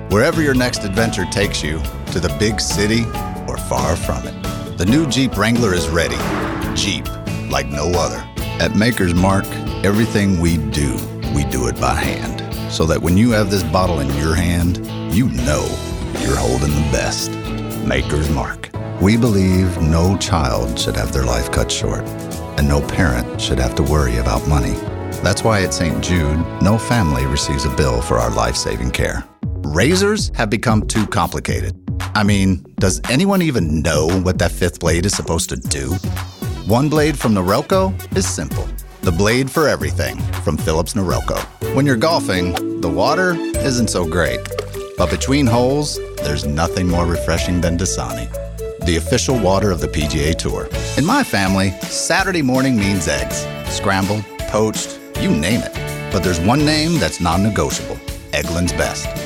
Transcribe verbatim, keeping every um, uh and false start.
Wherever your next adventure takes you, to the big city or far from it, the new Jeep Wrangler is ready. Jeep, like no other. At Maker's Mark, everything we do, we do it by hand. So that when you have this bottle in your hand, you know you're holding the best. Maker's Mark. We believe no child should have their life cut short, and no parent should have to worry about money. That's why at Saint Jude, no family receives a bill for our life-saving care. Razors have become too complicated. I mean, does anyone even know what that fifth blade is supposed to do? One blade from Norelco is simple. The blade for everything from Phillips Norelco. When you're golfing, the water isn't so great. But between holes, there's nothing more refreshing than Dasani, the official water of the P G A Tour. In my family, Saturday morning means eggs. Scrambled, poached, you name it. But there's one name that's non-negotiable. Eggland's Best.